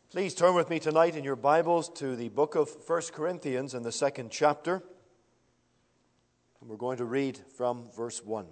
Please turn with me tonight in your Bibles to the book of 1 Corinthians in the second chapter. And we're going to read from verse 1.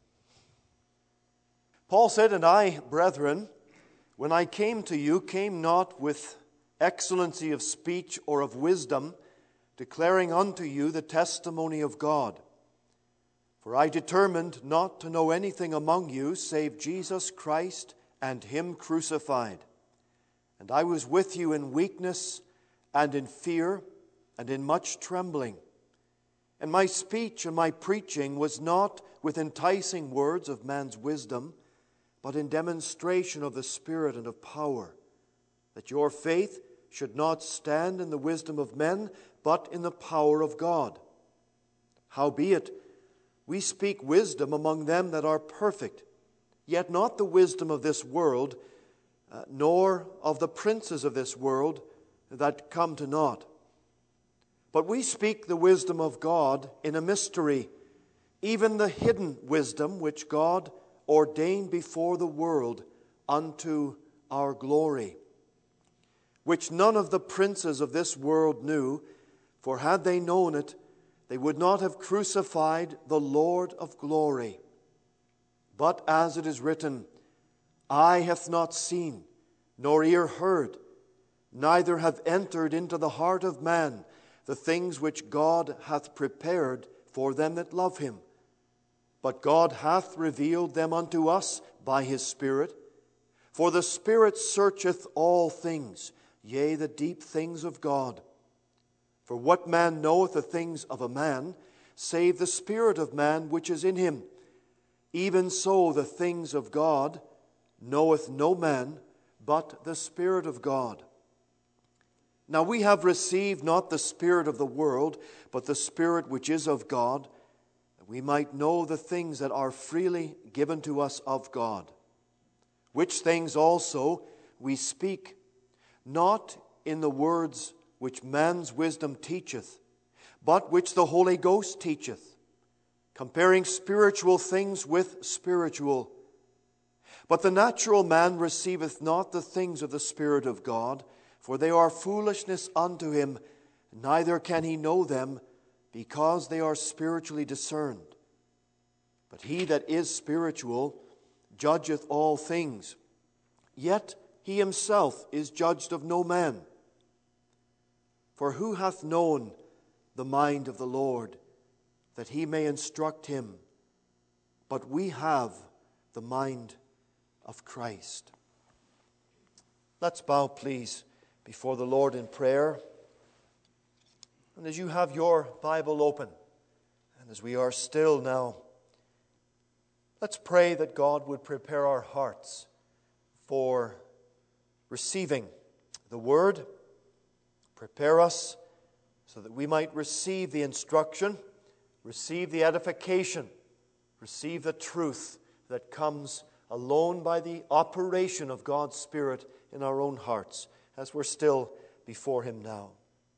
Paul said, "And I, brethren, when I came to you, came not with excellency of speech or of wisdom, declaring unto you the testimony of God. For I determined not to know anything among you save Jesus Christ and Him crucified. And I was with you in weakness and in fear and in much trembling. And my speech and my preaching was not with enticing words of man's wisdom, but in demonstration of the Spirit and of power, that your faith should not stand in the wisdom of men, but in the power of God. Howbeit, we speak wisdom among them that are perfect, yet not the wisdom of this world, nor of the princes of this world that come to naught. But we speak the wisdom of God in a mystery, even the hidden wisdom which God ordained before the world unto our glory, which none of the princes of this world knew, for had they known it, they would not have crucified the Lord of glory. But as it is written, Eye hath not seen, nor ear heard, neither have entered into the heart of man the things which God hath prepared for them that love Him. But God hath revealed them unto us by His Spirit. For the Spirit searcheth all things, yea, the deep things of God. For what man knoweth the things of a man, save the spirit of man which is in him? Even so the things of God knoweth no man, but the Spirit of God. Now we have received not the spirit of the world, but the Spirit which is of God, that we might know the things that are freely given to us of God. Which things also we speak, not in the words which man's wisdom teacheth, but which the Holy Ghost teacheth, comparing spiritual things with spiritual. But the natural man receiveth not the things of the Spirit of God, for they are foolishness unto him, neither can he know them, because they are spiritually discerned. But he that is spiritual judgeth all things, yet he himself is judged of no man. For who hath known the mind of the Lord, that he may instruct him? But we have the mind of Christ." Let's bow, please, before the Lord in prayer. And as you have your Bible open, and as we are still now, let's pray that God would prepare our hearts for receiving the Word. Prepare us so that we might receive the instruction, receive the edification, receive the truth that comes alone by the operation of God's Spirit in our own hearts, as we're still before Him now.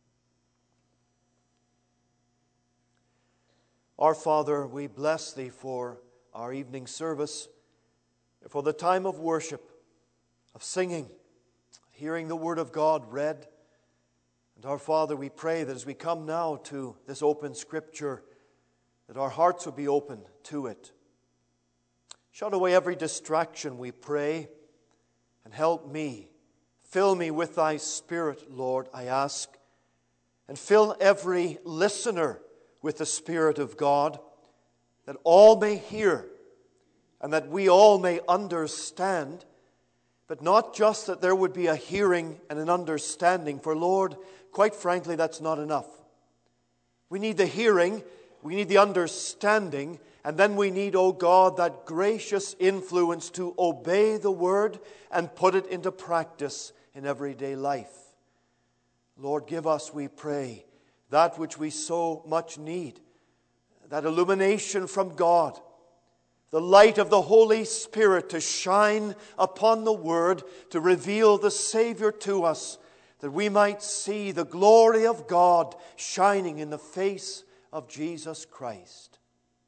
Our Father, we bless Thee for our evening service, for the time of worship, of singing, hearing the Word of God read. And our Father, we pray that as we come now to this open Scripture, that our hearts would be open to it. Shut away every distraction, we pray, and help me. Fill me with Thy Spirit, Lord, I ask, and fill every listener with the Spirit of God, that all may hear and that we all may understand, but not just that there would be a hearing and an understanding, for Lord, quite frankly, that's not enough. We need the hearing, we need the understanding, and then we need, O God, that gracious influence to obey the Word and put it into practice in everyday life. Lord, give us, we pray, that which we so much need, that illumination from God, the light of the Holy Spirit to shine upon the Word, to reveal the Savior to us, that we might see the glory of God shining in the face of Jesus Christ.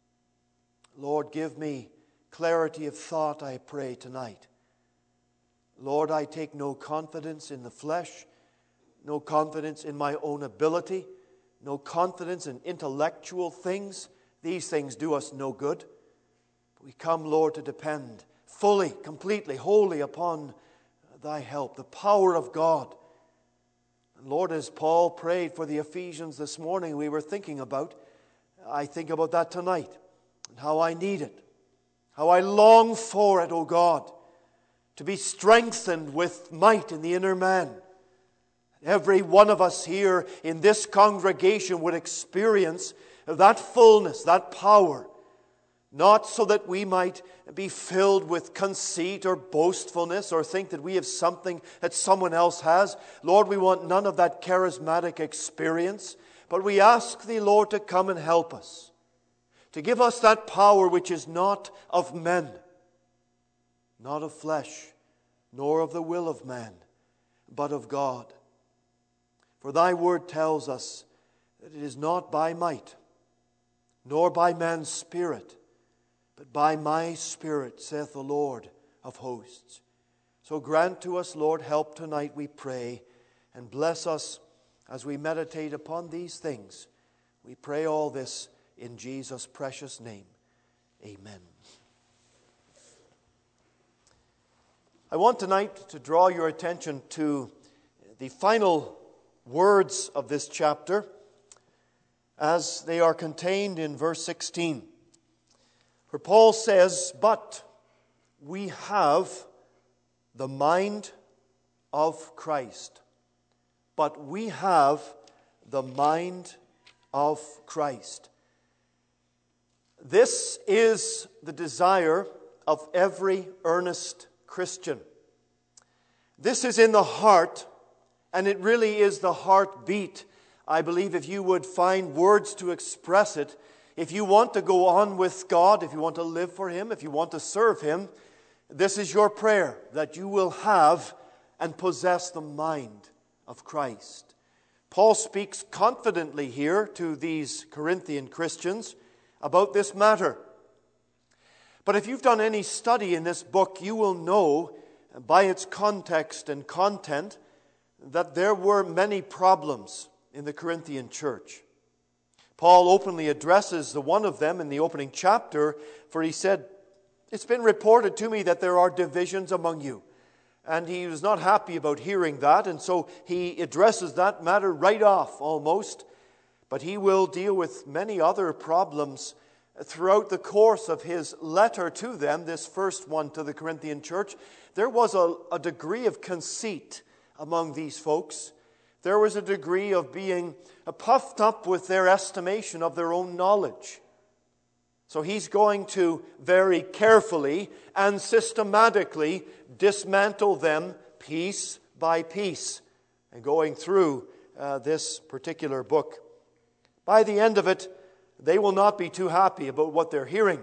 Lord, give me clarity of thought, I pray, tonight. Lord, I take no confidence in the flesh, no confidence in my own ability, no confidence in intellectual things. These things do us no good. We come, Lord, to depend fully, completely, wholly upon Thy help, the power of God. And Lord, as Paul prayed for the Ephesians this morning, we were thinking about, I think about that tonight, and how I need it, how I long for it, O God, to be strengthened with might in the inner man. Every one of us here in this congregation would experience that fullness, that power, not so that we might be filled with conceit or boastfulness or think that we have something that someone else has. Lord, we want none of that charismatic experience, but we ask Thee, Lord, to come and help us, to give us that power which is not of men, not of flesh, nor of the will of man, but of God. For Thy word tells us that it is not by might, nor by man's spirit, but by my Spirit, saith the Lord of hosts. So grant to us, Lord, help tonight, we pray, and bless us as we meditate upon these things. We pray all this in Jesus' precious name. Amen. I want tonight to draw your attention to the final words of this chapter as they are contained in verse 16. For Paul says, "But we have the mind of Christ." But we have the mind of Christ. This is the desire of every earnest Christian. This is in the heart, and it really is the heartbeat. I believe if you would find words to express it, if you want to go on with God, if you want to live for Him, if you want to serve Him, this is your prayer, that you will have and possess the mind of Christ. Paul speaks confidently here to these Corinthian Christians about this matter. But if you've done any study in this book, you will know by its context and content that there were many problems in the Corinthian church. Paul openly addresses the one of them in the opening chapter, for he said, "It's been reported to me that there are divisions among you." And he was not happy about hearing that, and so he addresses that matter right off almost. But he will deal with many other problems throughout the course of his letter to them, this first one to the Corinthian church. There was a degree of conceit among these folks. There was a degree of being puffed up with their estimation of their own knowledge. So he's going to very carefully and systematically dismantle them piece by piece, and going through this particular book. By the end of it, they will not be too happy about what they're hearing,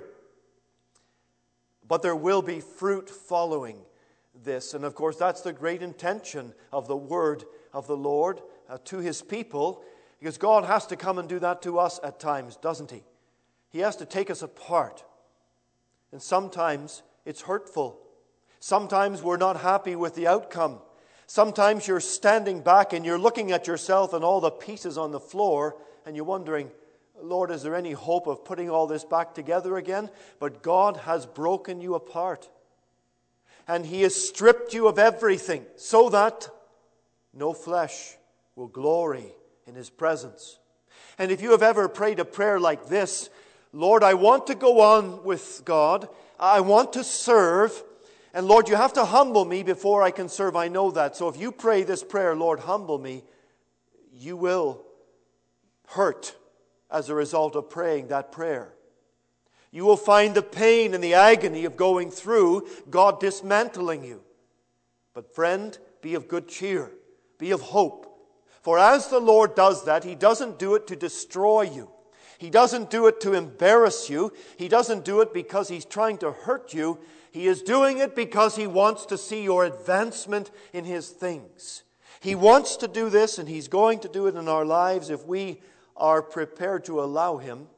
but there will be fruit following this. And of course, that's the great intention of the word of the Lord to His people, because God has to come and do that to us at times, doesn't He? He has to take us apart. And sometimes it's hurtful. Sometimes we're not happy with the outcome. Sometimes you're standing back and you're looking at yourself and all the pieces on the floor, and you're wondering, Lord, is there any hope of putting all this back together again? But God has broken you apart. And He has stripped you of everything so that no flesh will glory in His presence. And if you have ever prayed a prayer like this, Lord, I want to go on with God. I want to serve. And Lord, you have to humble me before I can serve. I know that. So if you pray this prayer, Lord, humble me, you will hurt as a result of praying that prayer. You will find the pain and the agony of going through God dismantling you. But friend, be of good cheer. Be of hope. For as the Lord does that, He doesn't do it to destroy you. He doesn't do it to embarrass you. He doesn't do it because He's trying to hurt you. He is doing it because He wants to see your advancement in His things. He wants to do this, and He's going to do it in our lives if we are prepared to allow Him.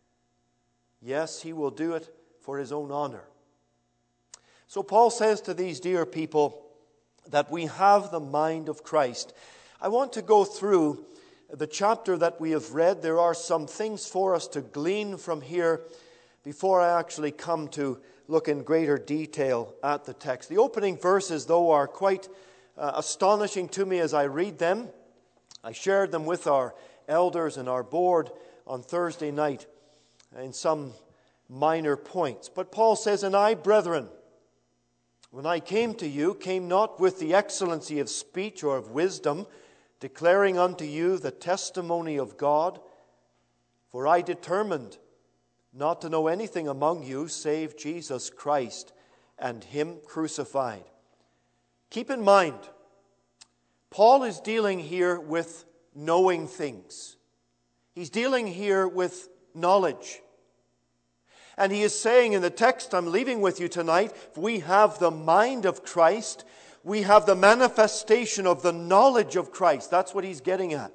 Yes, He will do it for His own honor. So Paul says to these dear people, that we have the mind of Christ. I want to go through the chapter that we have read. There are some things for us to glean from here before I actually come to look in greater detail at the text. The opening verses, though, are quite astonishing to me as I read them. I shared them with our elders and our board on Thursday night in some minor points. But Paul says, "And I, brethren, when I came to you, came not with the excellency of speech or of wisdom, declaring unto you the testimony of God. For I determined not to know anything among you save Jesus Christ and Him crucified." Keep in mind, Paul is dealing here with knowing things. He's dealing here with knowledge. And he is saying in the text I'm leaving with you tonight, if we have the mind of Christ, we have the manifestation of the knowledge of Christ. That's what he's getting at.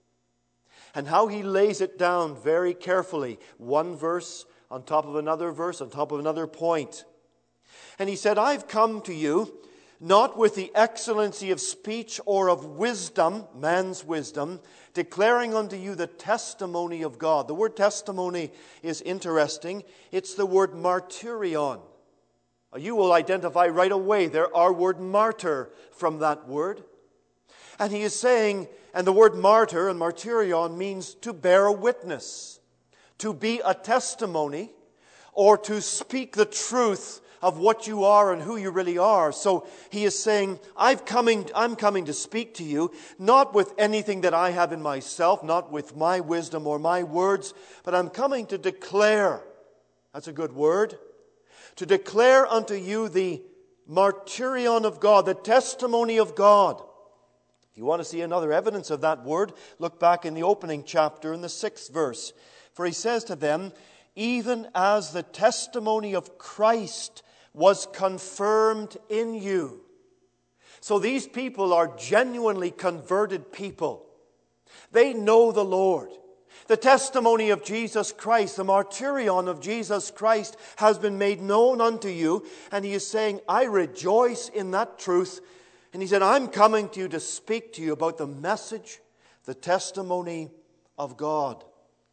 And how he lays it down very carefully. One verse on top of another verse, on top of another point. And he said, "I've come to you not with the excellency of speech or of wisdom," man's wisdom, "declaring unto you the testimony of God." The word testimony is interesting. It's the word martyrion. You will identify right away our word martyr from that word. And he is saying, and the word martyr and martyrion means to bear a witness, to be a testimony, or to speak the truth of what you are and who you really are. So he is saying, I'm coming to speak to you, not with anything that I have in myself, not with my wisdom or my words, but I'm coming to declare. That's a good word. To declare unto you the martyrion of God, the testimony of God. If you want to see another evidence of that word, look back in the opening chapter in the 6th verse. For he says to them, "Even as the testimony of Christ was confirmed in you." So these people are genuinely converted people. They know the Lord. The testimony of Jesus Christ, the martyrion of Jesus Christ, has been made known unto you. And he is saying, I rejoice in that truth. And he said, I'm coming to you to speak to you about the message, the testimony of God.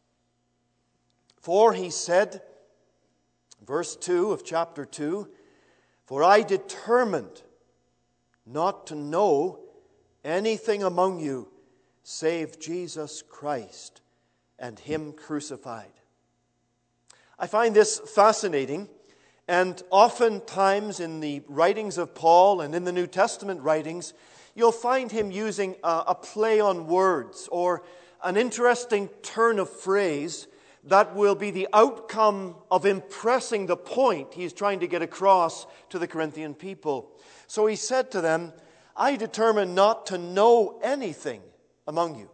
For he said, verse 2 of chapter 2, "For I determined not to know anything among you save Jesus Christ and Him crucified." I find this fascinating, and oftentimes in the writings of Paul and in the New Testament writings, you'll find him using a play on words or an interesting turn of phrase that will be the outcome of impressing the point he's trying to get across to the Corinthian people. So he said to them, "I determined not to know anything among you."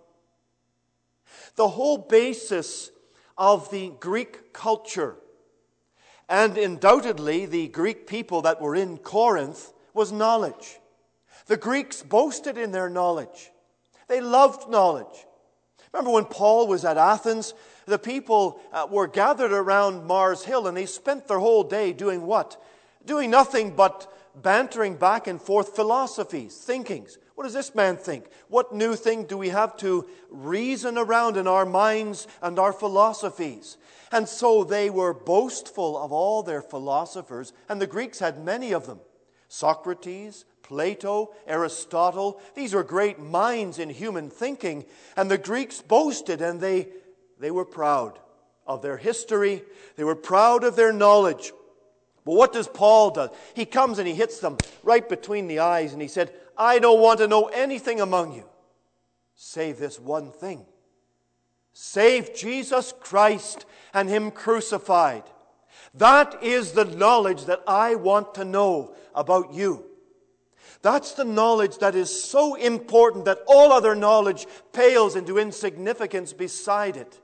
The whole basis of the Greek culture, and undoubtedly the Greek people that were in Corinth, was knowledge. The Greeks boasted in their knowledge. They loved knowledge. Remember when Paul was at Athens, the people were gathered around Mars Hill, and they spent their whole day doing what? Doing nothing but bantering back and forth philosophies, thinkings. What does this man think? What new thing do we have to reason around in our minds and our philosophies? And so they were boastful of all their philosophers, and the Greeks had many of them. Socrates, Plato, Aristotle, these were great minds in human thinking, and the Greeks boasted, and they were proud of their history. They were proud of their knowledge. But what does Paul do? He comes and he hits them right between the eyes, and he said, I don't want to know anything among you save this one thing. Save Jesus Christ and Him crucified. That is the knowledge that I want to know about you. That's the knowledge that is so important that all other knowledge pales into insignificance beside it.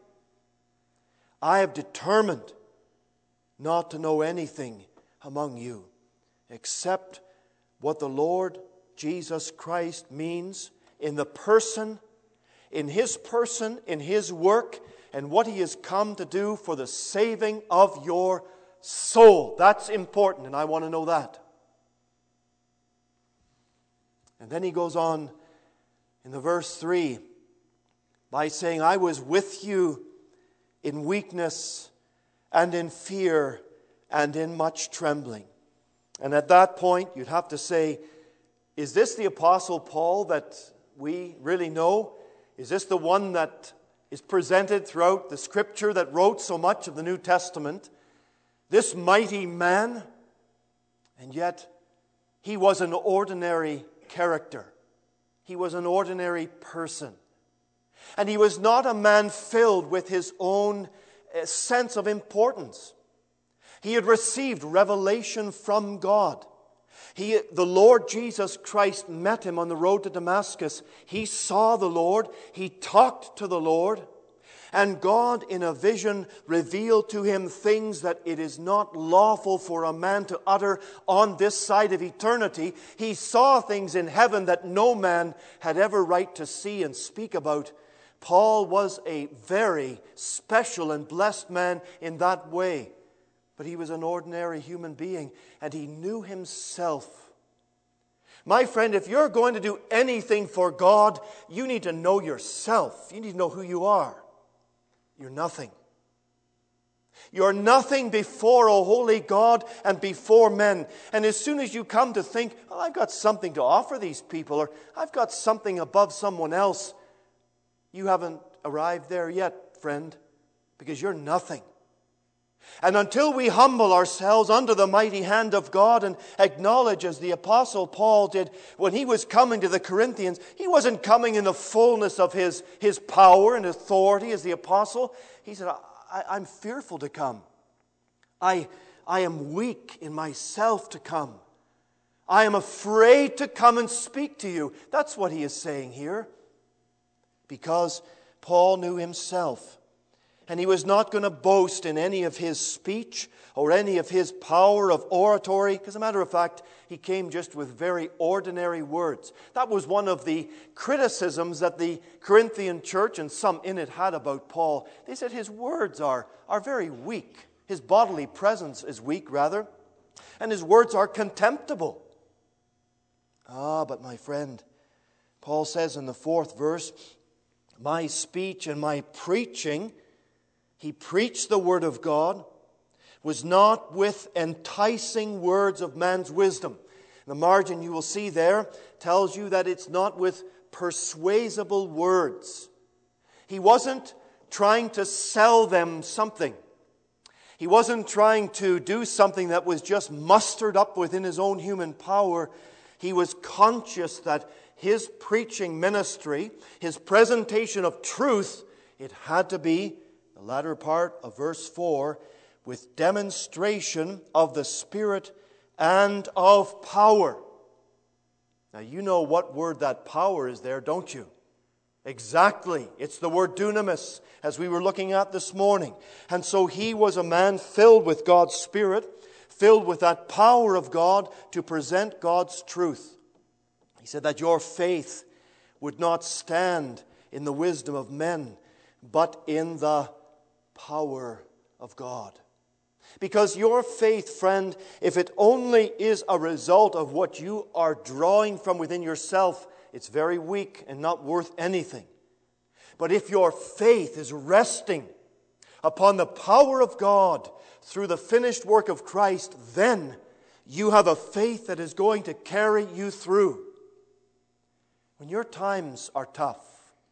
I have determined not to know anything among you except what the Lord Jesus Christ means in the person, in His work, and what He has come to do for the saving of your soul. That's important, and I want to know that. And then he goes on in the verse 3 by saying, I was with you in weakness and in fear and in much trembling. And at that point, you'd have to say, is this the Apostle Paul that we really know? Is this the one that is presented throughout the Scripture that wrote so much of the New Testament? This mighty man? And yet, he was an ordinary character. He was an ordinary person. And he was not a man filled with his own sense of importance. He had received revelation from God. The Lord Jesus Christ met him on the road to Damascus. He saw the Lord. He talked to the Lord. And God, in a vision, revealed to him things that it is not lawful for a man to utter on this side of eternity. He saw things in heaven that no man had ever right to see and speak about. Paul was a very special and blessed man in that way. But he was an ordinary human being, and he knew himself. My friend, if you're going to do anything for God, you need to know yourself. You need to know who you are. You're nothing. You're nothing before a holy God and before men. And as soon as you come to think, oh, I've got something to offer these people, or I've got something above someone else, you haven't arrived there yet, friend, because you're nothing. And until we humble ourselves under the mighty hand of God and acknowledge, as the Apostle Paul did when he was coming to the Corinthians, he wasn't coming in the fullness of his power and authority as the apostle. He said, I'm fearful to come. I am weak in myself to come. I am afraid to come and speak to you. That's what he is saying here. Because Paul knew himself. And he was not going to boast in any of his speech or any of his power of oratory. As a matter of fact, he came just with very ordinary words. That was one of the criticisms that the Corinthian church and some in it had about Paul. They said his words are very weak. His bodily presence is weak, rather. And his words are contemptible. But my friend, Paul says in the 4th verse, my speech and my preaching, he preached the word of God, was not with enticing words of man's wisdom. The margin you will see there tells you that it's not with persuasible words. He wasn't trying to sell them something. He wasn't trying to do something that was just mustered up within his own human power. He was conscious that his preaching ministry, his presentation of truth, it had to be, the latter part of verse 4, with demonstration of the Spirit and of power. Now you know what word that power is there, don't you? Exactly. It's the word dunamis, as we were looking at this morning. And so he was a man filled with God's Spirit, filled with that power of God to present God's truth. He said that your faith would not stand in the wisdom of men, but in the power of God. Because your faith, friend, if it only is a result of what you are drawing from within yourself, it's very weak and not worth anything. But if your faith is resting upon the power of God through the finished work of Christ, then you have a faith that is going to carry you through. When your times are tough,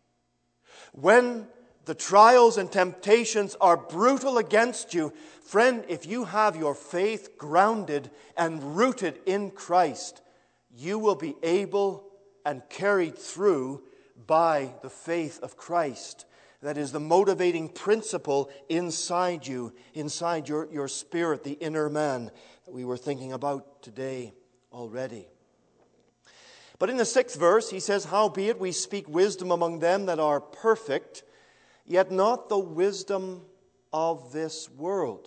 when the trials and temptations are brutal against you, friend, if you have your faith grounded and rooted in Christ, you will be able and carried through by the faith of Christ. That is the motivating principle inside you, inside your spirit, the inner man that we were thinking about today already. But in the 6th verse, he says, howbeit we speak wisdom among them that are perfect, yet not the wisdom of this world,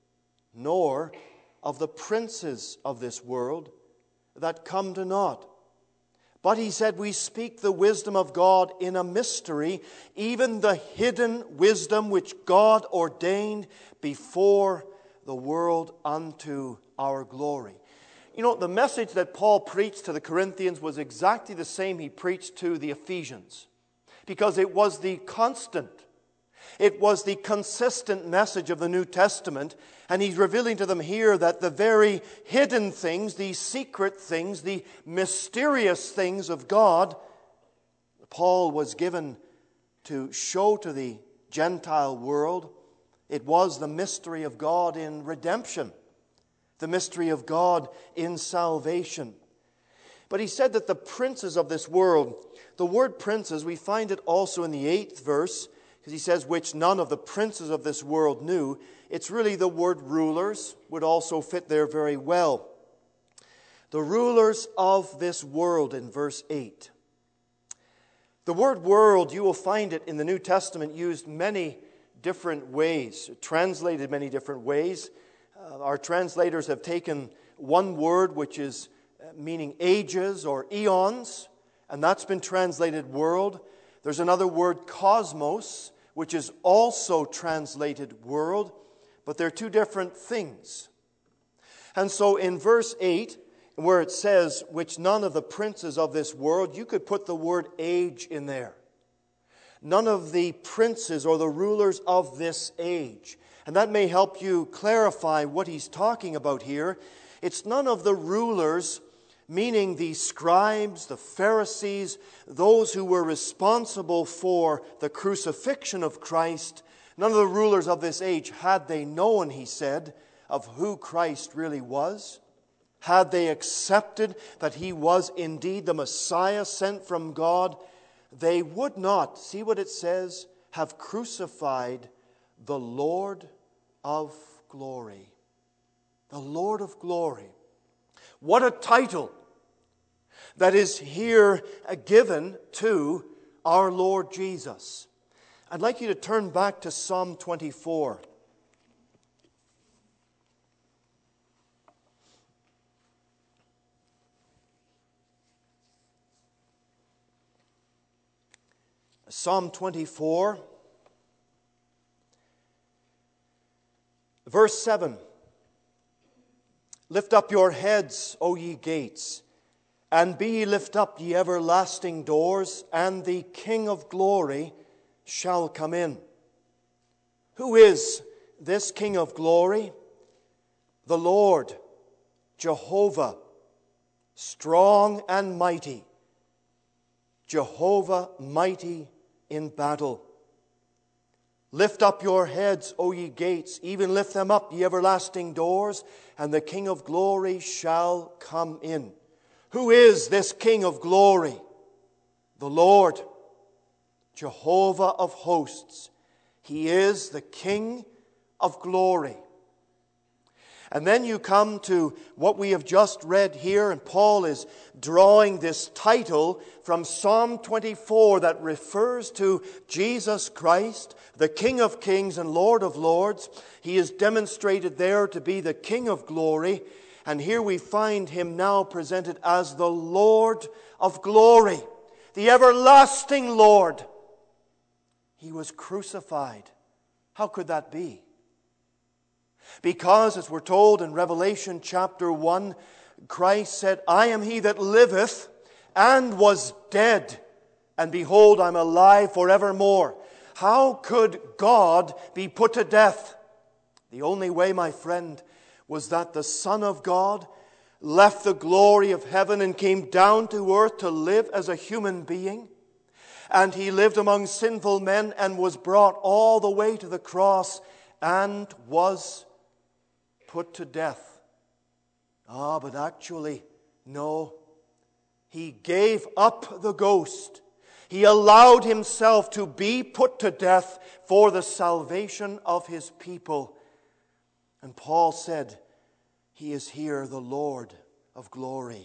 nor of the princes of this world that come to naught. But he said, we speak the wisdom of God in a mystery, even the hidden wisdom which God ordained before the world unto our glory. You know, the message that Paul preached to the Corinthians was exactly the same he preached to the Ephesians, because it was the constant, it was the consistent message of the New Testament, and he's revealing to them here that the very hidden things, the secret things, the mysterious things of God, Paul was given to show to the Gentile world. It was the mystery of God in redemption, the mystery of God in salvation. But he said that the princes of this world, the word princes, we find it also in the 8th verse, because he says, which none of the princes of this world knew. It's really the word rulers, would also fit there very well. The rulers of this world in verse 8. The word world, you will find it in the New Testament used many different ways, translated many different ways. Our translators have taken one word which is meaning ages or eons, and that's been translated world. There's another word, cosmos, which is also translated world, but they're two different things. And so in verse 8, where it says, which none of the princes of this world, you could put the word age in there. None of the princes or the rulers of this age. And that may help you clarify what he's talking about here. It's none of the rulers, meaning the scribes, the Pharisees, those who were responsible for the crucifixion of Christ. None of the rulers of this age, had they known, he said, of who Christ really was, had they accepted that he was indeed the Messiah sent from God, they would not, see what it says, have crucified the Lord of glory. The Lord of glory. What a title that is here given to our Lord Jesus. I'd like you to turn back to Psalm 24. Psalm 24, verse 7. Lift up your heads, O ye gates, and be ye lift up, ye everlasting doors, and the King of glory shall come in. Who is this King of glory? The Lord, Jehovah, strong and mighty, Jehovah mighty in battle. Lift up your heads, O ye gates, even lift them up, ye everlasting doors, and the King of glory shall come in. Who is this King of glory? The Lord, Jehovah of hosts. He is the King of glory. And then you come to what we have just read here, and Paul is drawing this title from Psalm 24 that refers to Jesus Christ, the King of kings and Lord of lords. He is demonstrated there to be the King of glory, and here we find him now presented as the Lord of glory, the everlasting Lord. He was crucified. How could that be? Because, as we're told in Revelation chapter 1, Christ said, I am he that liveth and was dead, and behold, I'm alive forevermore. How could God be put to death? The only way, my friend, was that the Son of God left the glory of heaven and came down to earth to live as a human being. And he lived among sinful men and was brought all the way to the cross and was put to death. But actually, no. He gave up the ghost. He allowed himself to be put to death for the salvation of his people. And Paul said, he is here, the Lord of glory.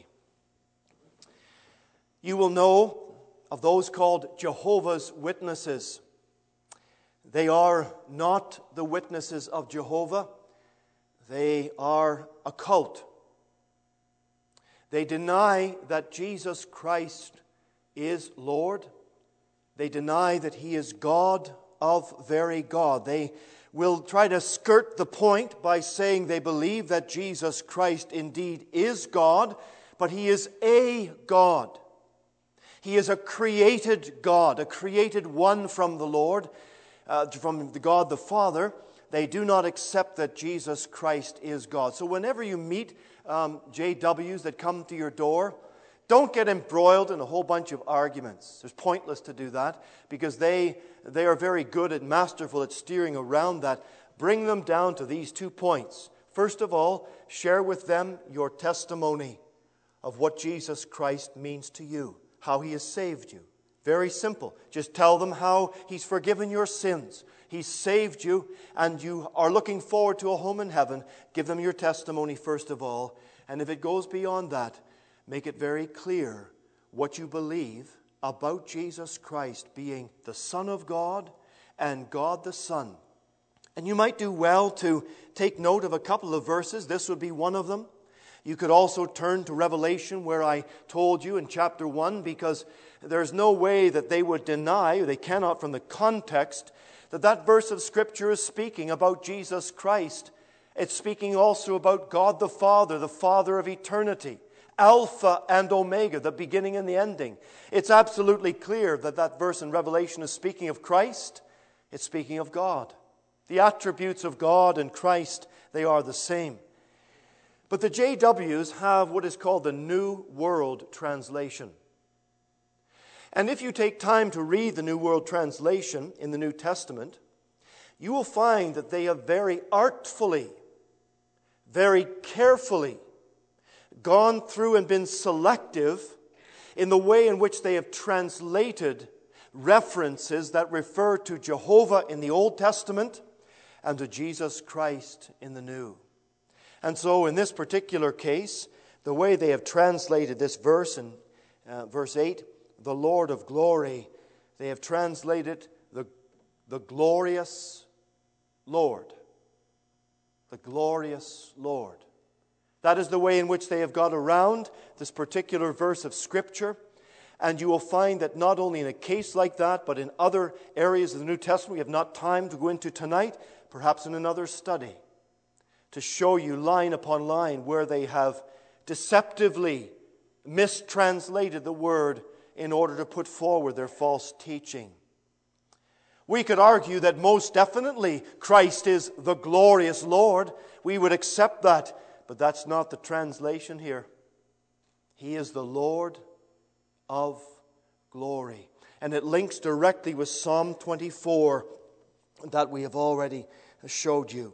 You will know of those called Jehovah's Witnesses. They are not the witnesses of Jehovah. They are a cult. They deny that Jesus Christ is Lord. They deny that he is God of very God. They will try to skirt the point by saying they believe that Jesus Christ indeed is God, but He is a God. He is a created God, a created one from the Lord, from the God the Father. They do not accept that Jesus Christ is God. So whenever you meet JWs that come to your door, don't get embroiled in a whole bunch of arguments. It's pointless to do that because they are very good and masterful at steering around that. Bring them down to these 2 points. First of all, share with them your testimony of what Jesus Christ means to you, how He has saved you. Very simple. Just tell them how He's forgiven your sins. He's saved you, and you are looking forward to a home in heaven. Give them your testimony first of all. And if it goes beyond that, make it very clear what you believe about Jesus Christ being the Son of God and God the Son. And you might do well to take note of a couple of verses. This would be one of them. You could also turn to Revelation, where I told you in chapter 1, because there's no way that they would deny, they cannot from the context, that verse of Scripture is speaking about Jesus Christ. It's speaking also about God the Father of eternity, Alpha and Omega, the beginning and the ending. It's absolutely clear that verse in Revelation is speaking of Christ. It's speaking of God. The attributes of God and Christ, they are the same. But the JWs have what is called the New World Translation. And if you take time to read the New World Translation in the New Testament, you will find that they have very artfully, very carefully gone through and been selective in the way in which they have translated references that refer to Jehovah in the Old Testament and to Jesus Christ in the New. And so in this particular case, the way they have translated this verse in verse 8, the Lord of glory, they have translated the glorious Lord. The glorious Lord. That is the way in which they have got around this particular verse of Scripture. And you will find that not only in a case like that, but in other areas of the New Testament we have not time to go into tonight, perhaps in another study, to show you line upon line where they have deceptively mistranslated the word in order to put forward their false teaching. We could argue that most definitely Christ is the glorious Lord. We would accept that, but that's not the translation here. He is the Lord of glory. And it links directly with Psalm 24 that we have already showed you.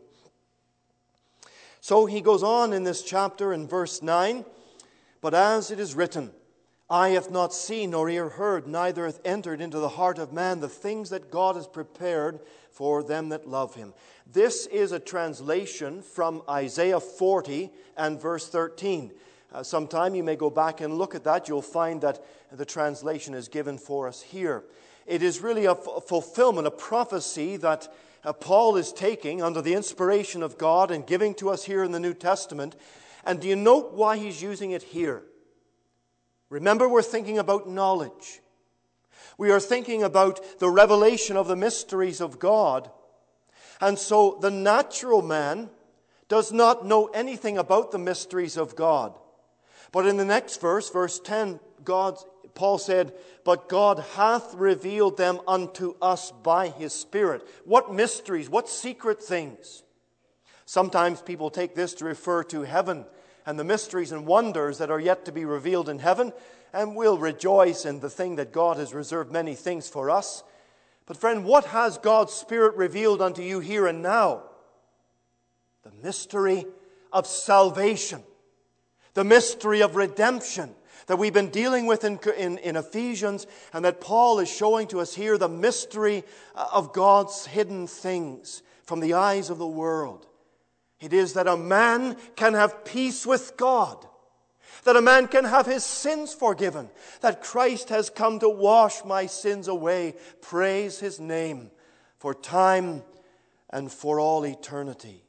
So he goes on in this chapter in verse 9, but as it is written, eye hath not seen nor ear heard, neither hath entered into the heart of man the things that God has prepared for them that love Him. This is a translation from Isaiah 40 and verse 13. Sometime you may go back and look at that. You'll find that the translation is given for us here. It is really a fulfillment, a prophecy that Paul is taking under the inspiration of God and giving to us here in the New Testament. And do you note why he's using it here? Remember, we're thinking about knowledge. We are thinking about the revelation of the mysteries of God. And so the natural man does not know anything about the mysteries of God. But in the next verse, verse 10, Paul said, but God hath revealed them unto us by His Spirit. What mysteries, what secret things? Sometimes people take this to refer to heaven and the mysteries and wonders that are yet to be revealed in heaven, and we'll rejoice in the thing that God has reserved many things for us. But friend, what has God's Spirit revealed unto you here and now? The mystery of salvation, the mystery of redemption that we've been dealing with in Ephesians, and that Paul is showing to us here, the mystery of God's hidden things from the eyes of the world. It is that a man can have peace with God, that a man can have his sins forgiven, that Christ has come to wash my sins away. Praise His name for time and for all eternity.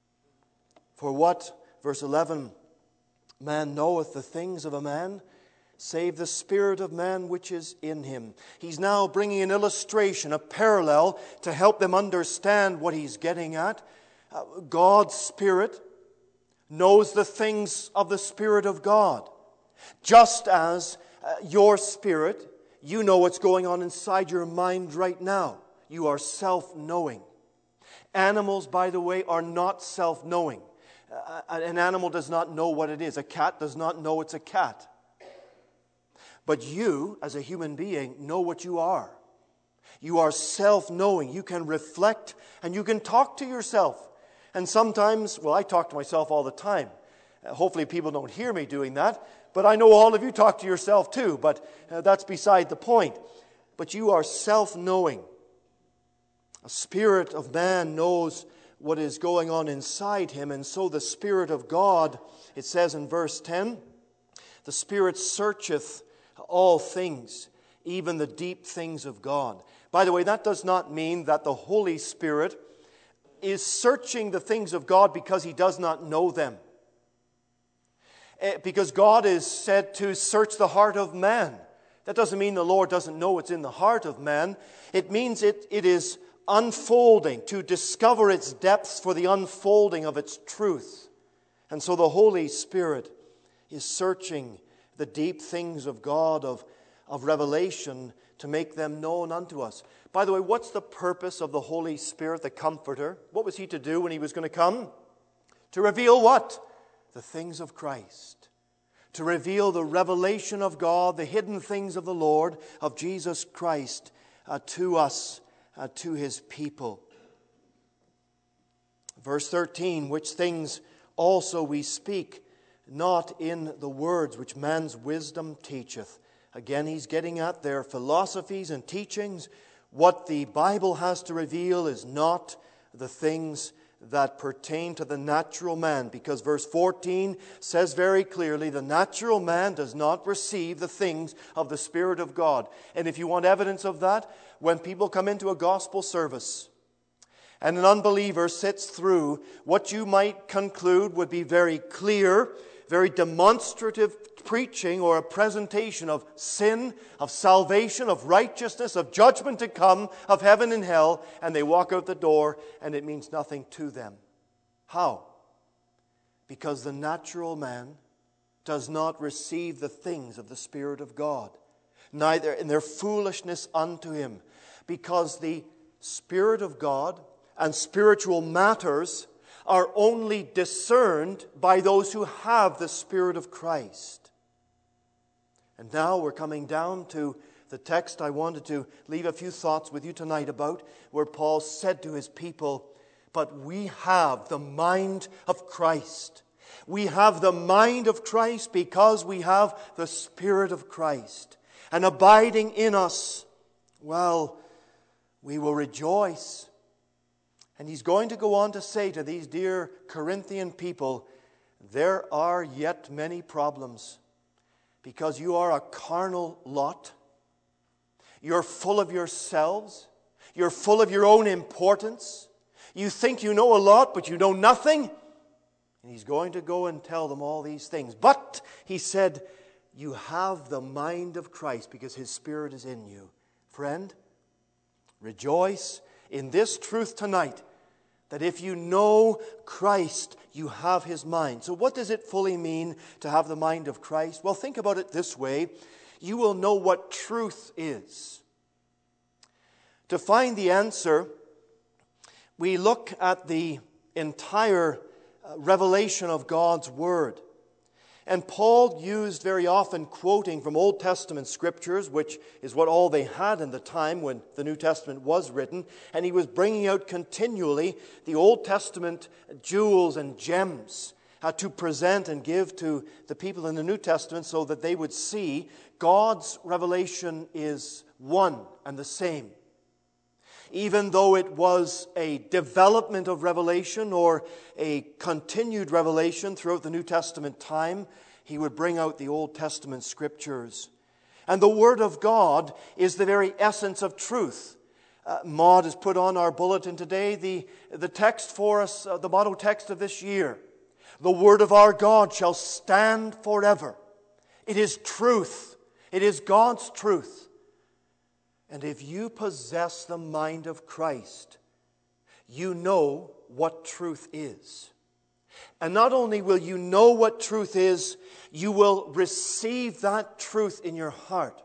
For what, verse 11, man knoweth the things of a man, save the spirit of man which is in him. He's now bringing an illustration, a parallel, to help them understand what he's getting at. God's Spirit knows the things of the Spirit of God. Just as your spirit, you know what's going on inside your mind right now. You are self-knowing. Animals, by the way, are not self-knowing. An animal does not know what it is. A cat does not know it's a cat. But you, as a human being, know what you are. You are self-knowing. You can reflect and you can talk to yourself. And sometimes, I talk to myself all the time. Hopefully people don't hear me doing that. But I know all of you talk to yourself too. But that's beside the point. But you are self-knowing. A spirit of man knows what is going on inside him. And so the Spirit of God, it says in verse 10, the Spirit searcheth all things, even the deep things of God. By the way, that does not mean that the Holy Spirit is searching the things of God because He does not know them. Because God is said to search the heart of man. That doesn't mean the Lord doesn't know what's in the heart of man. It means it is unfolding, to discover its depths for the unfolding of its truth. And so the Holy Spirit is searching the deep things of God, of revelation, to make them known unto us. By the way, what's the purpose of the Holy Spirit, the Comforter? What was He to do when He was going to come? To reveal what? The things of Christ. To reveal the revelation of God, the hidden things of the Lord, of Jesus Christ, to us, to His people. Verse 13, which things also we speak, not in the words which man's wisdom teacheth. Again, he's getting at their philosophies and teachings. What the Bible has to reveal is not the things that pertain to the natural man, because verse 14 says very clearly, the natural man does not receive the things of the Spirit of God. And if you want evidence of that, when people come into a gospel service and an unbeliever sits through what you might conclude would be very clear, very demonstrative preaching or a presentation of sin, of salvation, of righteousness, of judgment to come, of heaven and hell, and they walk out the door and it means nothing to them. How? Because the natural man does not receive the things of the Spirit of God, neither in their foolishness unto him, because the Spirit of God and spiritual matters are only discerned by those who have the Spirit of Christ. And now we're coming down to the text I wanted to leave a few thoughts with you tonight about, where Paul said to his people, but we have the mind of Christ. We have the mind of Christ because we have the Spirit of Christ. And abiding in us, we will rejoice. And he's going to go on to say to these dear Corinthian people, there are yet many problems because you are a carnal lot. You're full of yourselves. You're full of your own importance. You think you know a lot, but you know nothing. And he's going to go and tell them all these things. But, he said, you have the mind of Christ because His Spirit is in you. Friend, rejoice in this truth tonight, that if you know Christ, you have His mind. So what does it fully mean to have the mind of Christ? Well, think about it this way. You will know what truth is. To find the answer, we look at the entire revelation of God's Word. And Paul used very often quoting from Old Testament scriptures, which is what all they had in the time when the New Testament was written. And he was bringing out continually the Old Testament jewels and gems to present and give to the people in the New Testament so that they would see God's revelation is one and the same. Even though it was a development of revelation or a continued revelation throughout the New Testament time, he would bring out the Old Testament scriptures. And the Word of God is the very essence of truth. Maud has put on our bulletin today the text for us, the motto text of this year. The Word of our God shall stand forever. It is truth. It is God's truth. And if you possess the mind of Christ, you know what truth is. And not only will you know what truth is, you will receive that truth in your heart.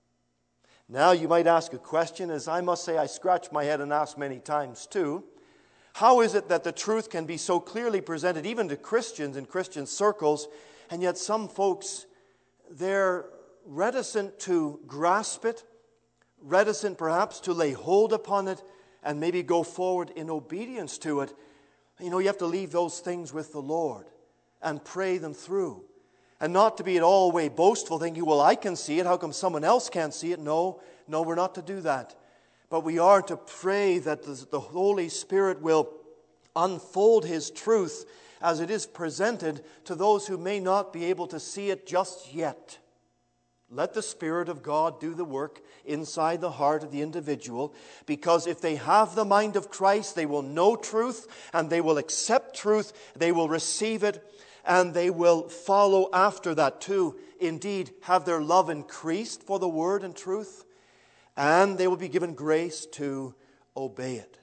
Now you might ask a question, as I must say I scratch my head and ask many times too. How is it that the truth can be so clearly presented even to Christians in Christian circles, and yet some folks, they're reticent to grasp it, reticent perhaps to lay hold upon it, and maybe go forward in obedience to it? You know, you have to leave those things with the Lord and pray them through. And not to be at all way boastful, thinking, well, I can see it, how come someone else can't see it? No, we're not to do that. But we are to pray that the Holy Spirit will unfold His truth as it is presented to those who may not be able to see it just yet. Let the Spirit of God do the work inside the heart of the individual, because if they have the mind of Christ, they will know truth, and they will accept truth, they will receive it, and they will follow after that too. Indeed, have their love increased for the Word and truth, and they will be given grace to obey it.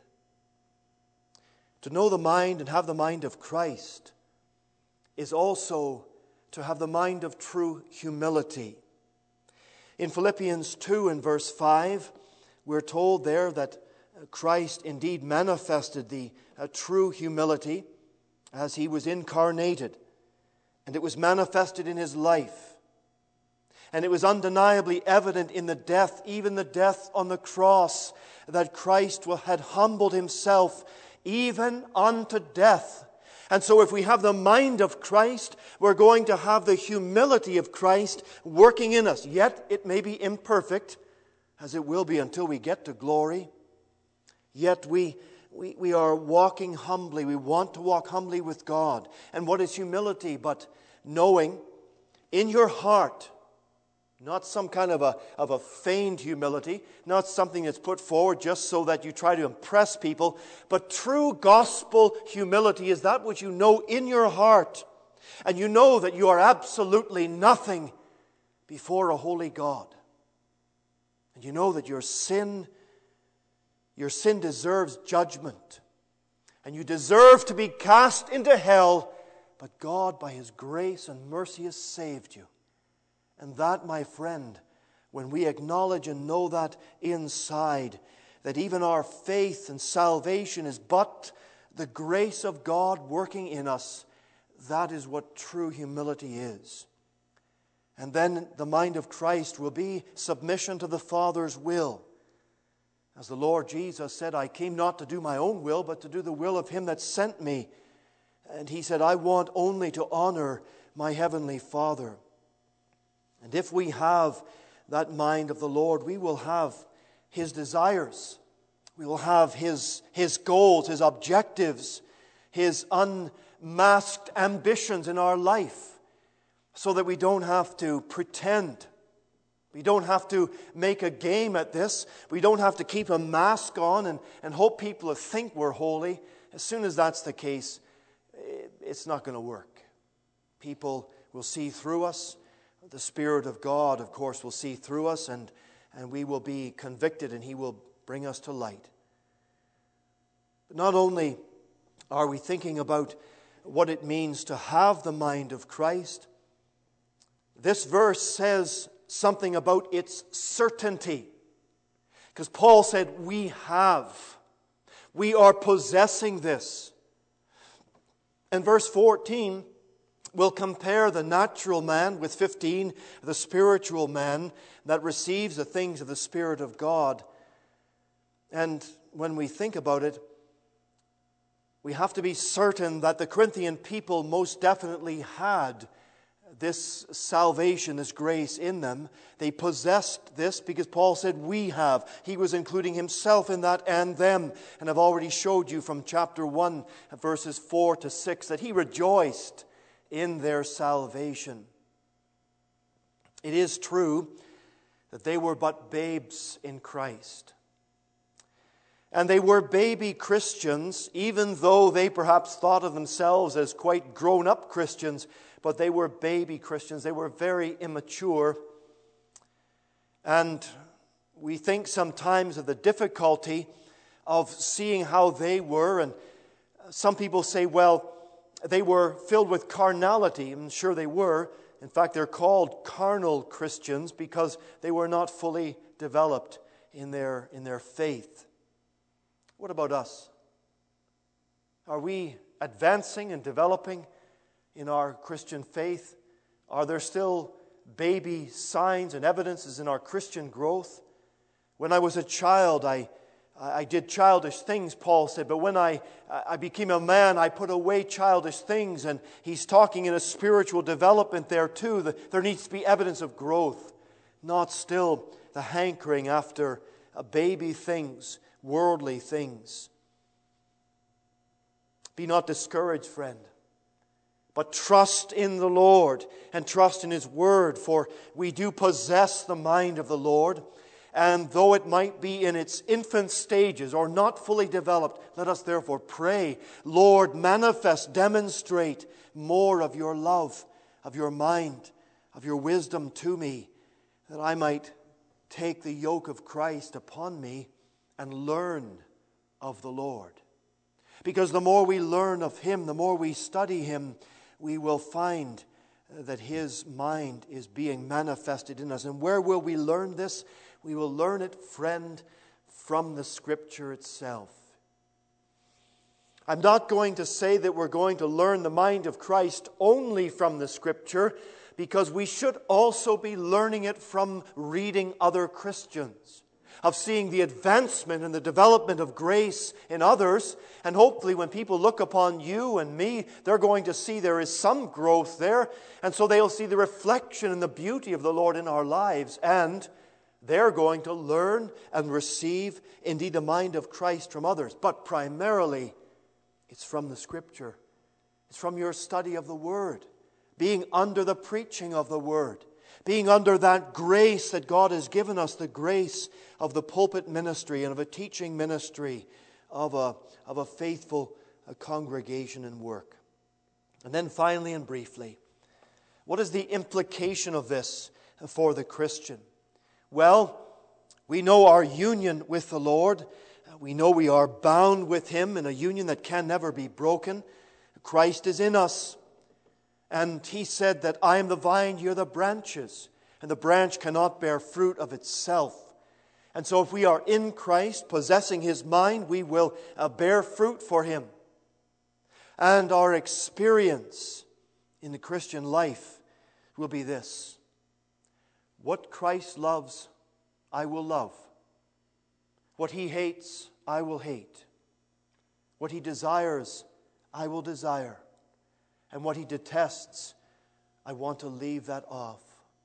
To know the mind and have the mind of Christ is also to have the mind of true humility. In Philippians 2 and verse 5, we're told there that Christ indeed manifested the true humility as He was incarnated. And it was manifested in His life. And it was undeniably evident in the death, even the death on the cross, that Christ had humbled Himself even unto death. And so if we have the mind of Christ, we're going to have the humility of Christ working in us. Yet it may be imperfect, as it will be until we get to glory. Yet we are walking humbly. We want to walk humbly with God. And what is humility but knowing in your heart, not some kind of a feigned humility, not something that's put forward just so that you try to impress people, but true gospel humility is that which you know in your heart, and you know that you are absolutely nothing before a holy God. And you know that your sin deserves judgment, and you deserve to be cast into hell, but God, by His grace and mercy, has saved you. And that, my friend, when we acknowledge and know that inside, that even our faith and salvation is but the grace of God working in us, that is what true humility is. And then the mind of Christ will be submission to the Father's will. As the Lord Jesus said, I came not to do my own will, but to do the will of Him that sent me. And He said, I want only to honor my Heavenly Father. And if we have that mind of the Lord, we will have His desires. We will have His goals, His objectives, His unmasked ambitions in our life, so that we don't have to pretend. We don't have to make a game at this. We don't have to keep a mask on and hope people will think we're holy. As soon as that's the case, it's not going to work. People will see through us. The Spirit of God, of course, will see through us, and we will be convicted, and He will bring us to light. But not only are we thinking about what it means to have the mind of Christ, this verse says something about its certainty. Because Paul said, we are possessing this. And verse 14 will compare the natural man with 15, the spiritual man that receives the things of the Spirit of God. And when we think about it, we have to be certain that the Corinthian people most definitely had this salvation, this grace in them. They possessed this because Paul said, we have. He was including himself in that and them. And I've already showed you from chapter 1, verses 4 to 6, that he rejoiced in their salvation. It is true that they were but babes in Christ. And they were baby Christians, even though they perhaps thought of themselves as quite grown-up Christians, but they were baby Christians. They were very immature. And we think sometimes of the difficulty of seeing how they were. And some people say, well, they were filled with carnality. And sure they were. In fact, they're called carnal Christians because they were not fully developed in their faith. What about us? Are we advancing and developing in our Christian faith? Are there still baby signs and evidences in our Christian growth? When I was a child, I did childish things, Paul said, but when I became a man, I put away childish things. And he's talking in a spiritual development there too. There needs to be evidence of growth, not still the hankering after baby things, worldly things. Be not discouraged, friend, but trust in the Lord and trust in His Word, for we do possess the mind of the Lord. And though it might be in its infant stages or not fully developed, let us therefore pray, Lord, manifest, demonstrate more of your love, of your mind, of your wisdom to me, that I might take the yoke of Christ upon me and learn of the Lord. Because the more we learn of Him, the more we study Him, we will find that His mind is being manifested in us. And where will we learn this? We will learn it, friend, from the Scripture itself. I'm not going to say that we're going to learn the mind of Christ only from the Scripture, because we should also be learning it from reading other Christians, of seeing the advancement and the development of grace in others. And hopefully when people look upon you and me, they're going to see there is some growth there. And so they'll see the reflection and the beauty of the Lord in our lives. And they're going to learn and receive, indeed, the mind of Christ from others. But primarily, it's from the Scripture. It's from your study of the Word, being under the preaching of the Word, being under that grace that God has given us, the grace of the pulpit ministry and of a teaching ministry, of a faithful congregation and work. And then finally and briefly, what is the implication of this for the Christian? Well, we know our union with the Lord. We know we are bound with Him in a union that can never be broken. Christ is in us. And He said that I am the vine, ye are the branches. And the branch cannot bear fruit of itself. And so if we are in Christ, possessing His mind, we will bear fruit for Him. And our experience in the Christian life will be this: what Christ loves, I will love. What He hates, I will hate. What He desires, I will desire. And what He detests, I want to leave that off.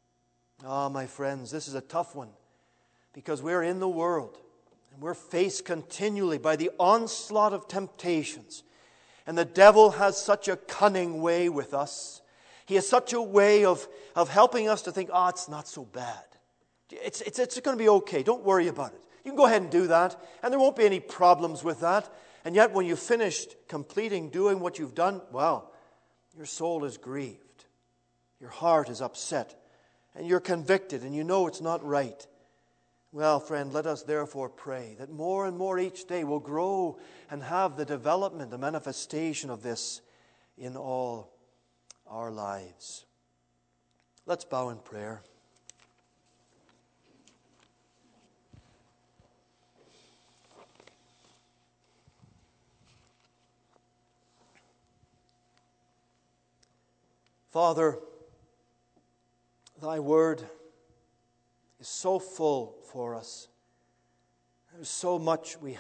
My friends, this is a tough one, because we're in the world and we're faced continually by the onslaught of temptations. And the devil has such a cunning way with us. He has such a way of helping us to think, it's not so bad. It's going to be okay. Don't worry about it. You can go ahead and do that, and there won't be any problems with that. And yet when you've finished completing doing what you've done, well, your soul is grieved. Your heart is upset. And you're convicted, and you know it's not right. Well, friend, let us therefore pray that more and more each day will grow and have the development, the manifestation of this in all our lives. Let's bow in prayer. Father, Thy Word is so full for us. There's so much we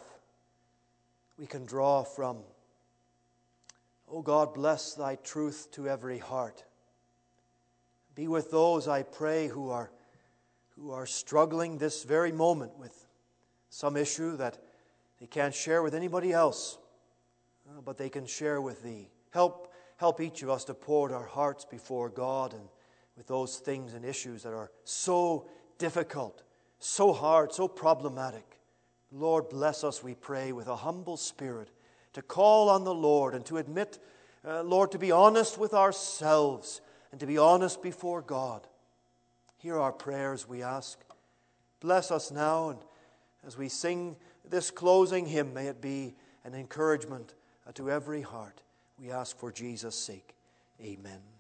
can draw from. Oh God, bless Thy truth to every heart. Be with those, I pray, who are struggling this very moment with some issue that they can't share with anybody else, but they can share with Thee. Help each of us to pour out our hearts before God and with those things and issues that are so difficult, so hard, so problematic. Lord, bless us, we pray, with a humble spirit to call on the Lord and to admit, Lord, to be honest with ourselves and to be honest before God. Hear our prayers, we ask. Bless us now, and as we sing this closing hymn, may it be an encouragement to every heart. We ask for Jesus' sake. Amen.